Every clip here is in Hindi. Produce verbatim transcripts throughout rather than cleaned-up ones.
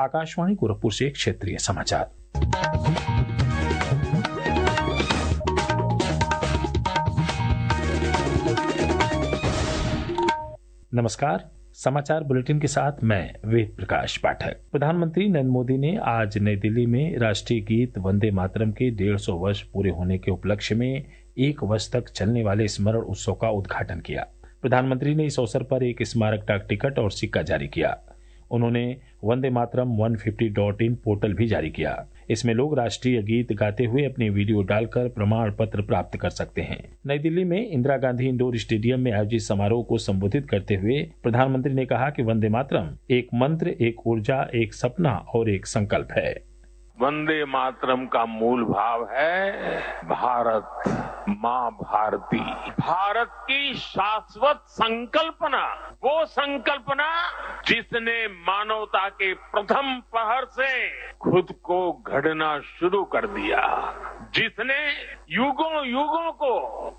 आकाशवाणी गोरखपुर से क्षेत्रीय समाचार। नमस्कार, समाचार बुलेटिन के साथ मैं वेद प्रकाश पाठक। प्रधानमंत्री नरेंद्र मोदी ने आज नई दिल्ली में राष्ट्रीय गीत वंदे मातरम के डेढ़ सौ वर्ष पूरे होने के उपलक्ष्य में एक वर्ष तक चलने वाले स्मरण उत्सव का उद्घाटन किया। प्रधानमंत्री ने इस अवसर पर एक स्मारक डाक टिकट और सिक्का जारी किया। उन्होंने वंदे मातरम एक सौ पचास डॉट इन पोर्टल भी जारी किया। इसमें लोग राष्ट्रीय गीत गाते हुए अपनी वीडियो डालकर प्रमाण पत्र प्राप्त कर सकते हैं। नई दिल्ली में इंदिरा गांधी इंडोर स्टेडियम में आयोजित समारोह को संबोधित करते हुए प्रधानमंत्री ने कहा कि वंदे मातरम एक मंत्र, एक ऊर्जा, एक सपना और एक संकल्प है। वंदे मातरम का मूल भाव है भारत माँ भारती, भारत की शाश्वत संकल्पना, वो संकल्पना जिसने मानवता के प्रथम पहर से खुद को गढ़ना शुरू कर दिया, जिसने युगों युगों को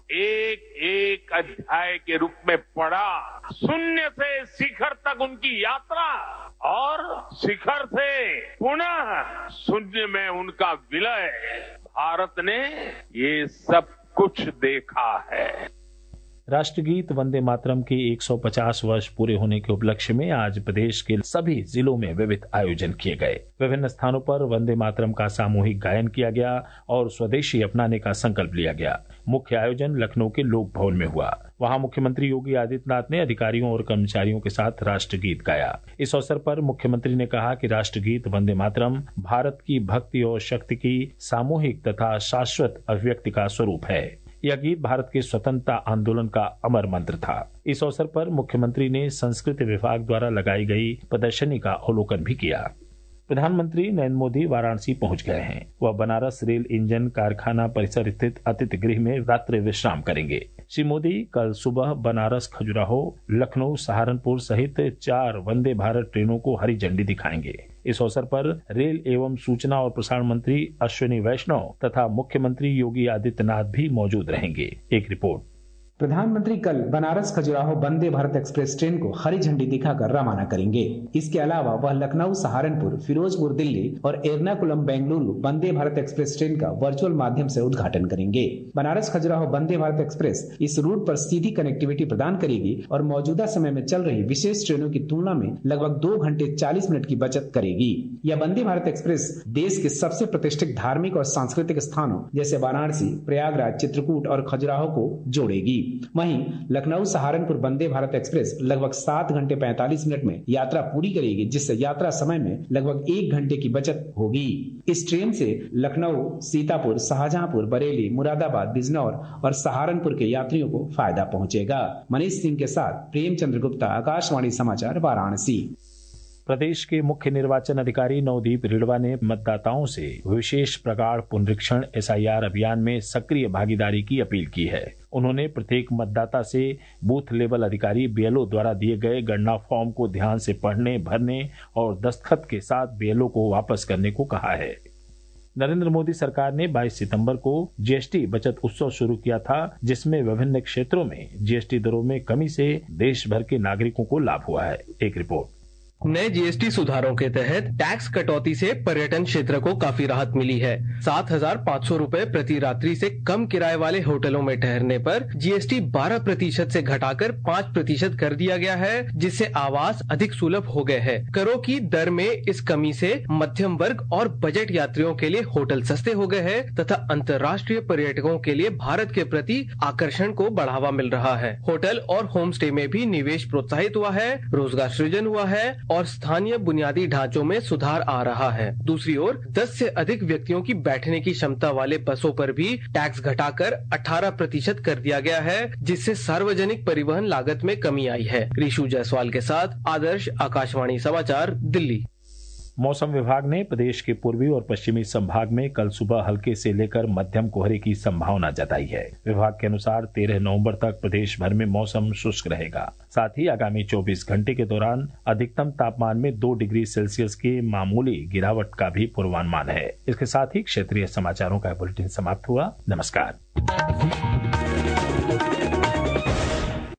एक एक अध्याय के रूप में पढ़ा, शून्य से शिखर तक उनकी यात्रा और शिखर से पुनः शून्य में उनका विलय, भारत ने ये सब कुछ देखा है। राष्ट्रगीत वंदे मातरम के एक सौ पचास वर्ष पूरे होने के उपलक्ष्य में आज प्रदेश के सभी जिलों में विविध आयोजन किए गए। विभिन्न स्थानों पर वंदे मातरम का सामूहिक गायन किया गया और स्वदेशी अपनाने का संकल्प लिया गया। मुख्य आयोजन लखनऊ के लोक भवन में हुआ। वहां मुख्यमंत्री योगी आदित्यनाथ ने अधिकारियों और कर्मचारियों के साथ राष्ट्रगीत गाया। इस अवसर पर मुख्यमंत्री ने कहा कि राष्ट्रगीत वंदे मातरम भारत की भक्ति और शक्ति की सामूहिक तथा शाश्वत अभिव्यक्ति का स्वरूप है। यह गीत भारत के स्वतंत्रता आंदोलन का अमर मंत्र था। इस अवसर पर मुख्यमंत्री ने संस्कृति विभाग द्वारा लगाई गई प्रदर्शनी का अवलोकन भी किया। प्रधानमंत्री नरेंद्र मोदी वाराणसी पहुंच गए हैं। वह बनारस रेल इंजन कारखाना परिसर स्थित अतिथि गृह में रात्रि विश्राम करेंगे। श्री मोदी कल सुबह बनारस, खजुराहो, लखनऊ, सहारनपुर सहित चार वंदे भारत ट्रेनों को हरी झंडी दिखाएंगे। इस अवसर पर रेल एवं सूचना और प्रसारण मंत्री अश्विनी वैष्णव तथा मुख्यमंत्री योगी आदित्यनाथ भी मौजूद रहेंगे। एक रिपोर्ट। प्रधानमंत्री कल बनारस खजुराहो वंदे भारत एक्सप्रेस ट्रेन को हरी झंडी दिखाकर रवाना करेंगे। इसके अलावा वह लखनऊ, सहारनपुर, फिरोजपुर दिल्ली और एर्नाकुलम बेंगलुरु वंदे भारत एक्सप्रेस ट्रेन का वर्चुअल माध्यम से उद्घाटन करेंगे। बनारस खजुराहो वंदे भारत एक्सप्रेस इस रूट पर सीधी कनेक्टिविटी प्रदान करेगी और मौजूदा समय में चल रही विशेष ट्रेनों की तुलना में लगभग दो घंटे चालीस मिनट की बचत करेगी। यह वंदे भारत एक्सप्रेस देश के सबसे प्रतिष्ठित धार्मिक और सांस्कृतिक स्थानों जैसे वाराणसी, प्रयागराज, चित्रकूट और खजुराहो को जोड़ेगी। वहीं लखनऊ सहारनपुर वंदे भारत एक्सप्रेस लगभग सात घंटे पैंतालीस मिनट में यात्रा पूरी करेगी, जिससे यात्रा समय में लगभग एक घंटे की बचत होगी। इस ट्रेन से लखनऊ, सीतापुर, शाहजहांपुर, बरेली, मुरादाबाद, बिजनौर और सहारनपुर के यात्रियों को फायदा पहुंचेगा। मनीष सिंह के साथ प्रेमचंद्र गुप्ता, आकाशवाणी समाचार, वाराणसी। प्रदेश के मुख्य निर्वाचन अधिकारी नवदीप रिड़वा ने मतदाताओं से विशेष प्रगाढ़ पुनरीक्षण एस आई आर अभियान में सक्रिय भागीदारी की अपील की है। उन्होंने प्रत्येक मतदाता से बूथ लेवल अधिकारी बी एल ओ द्वारा दिए गए गणना फॉर्म को ध्यान से पढ़ने, भरने और दस्तखत के साथ बी एल ओ को वापस करने को कहा है। नरेंद्र मोदी सरकार ने बाईस सितंबर को जी एस टी बचत उत्सव शुरू किया था, जिसमें विभिन्न क्षेत्रों में जी एस टी दरों में कमी से देश भर के नागरिकों को लाभ हुआ है। एक रिपोर्ट। नए जी एस टी सुधारों के तहत टैक्स कटौती से पर्यटन क्षेत्र को काफी राहत मिली है। सात हजार पाँच सौ रूपए प्रति रात्रि से कम किराए वाले होटलों में ठहरने पर जी एस टी बारह प्रतिशत से घटाकर पाँच प्रतिशत कर दिया गया है, जिससे आवास अधिक सुलभ हो गए हैं। करों की दर में इस कमी से मध्यम वर्ग और बजट यात्रियों के लिए होटल सस्ते हो गए हैं तथा अंतर्राष्ट्रीय पर्यटकों के लिए भारत के प्रति आकर्षण को बढ़ावा मिल रहा है। होटल और होम स्टे में भी निवेश प्रोत्साहित हुआ है, रोजगार सृजन हुआ है और स्थानीय बुनियादी ढांचों में सुधार आ रहा है। दूसरी ओर दस से अधिक व्यक्तियों की बैठने की क्षमता वाले बसों पर भी टैक्स घटाकर अठारह प्रतिशत कर दिया गया है, जिससे सार्वजनिक परिवहन लागत में कमी आई है। ऋषु जायसवाल के साथ आदर्श, आकाशवाणी समाचार, दिल्ली। मौसम विभाग ने प्रदेश के पूर्वी और पश्चिमी संभाग में कल सुबह हल्के से लेकर मध्यम कोहरे की संभावना जताई है। विभाग के अनुसार तेरह नवंबर तक प्रदेश भर में मौसम शुष्क रहेगा। साथ ही आगामी चौबीस घंटे के दौरान अधिकतम तापमान में दो डिग्री सेल्सियस की मामूली गिरावट का भी पूर्वानुमान है। इसके साथ ही क्षेत्रीय समाचारों का बुलेटिन समाप्त हुआ। नमस्कार।